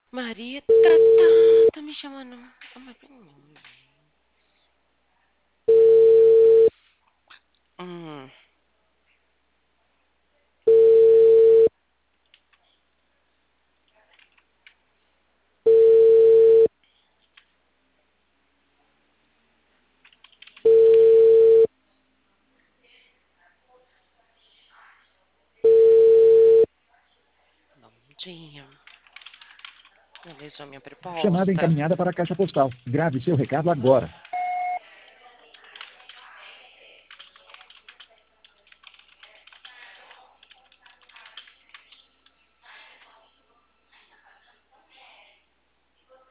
Maria, tá me chamando. Ah, mas pelo amor de Deus. Hum, bom dia. Realizou minha Chamada proposta. encaminhada para a caixa postal. Grave seu recado agora.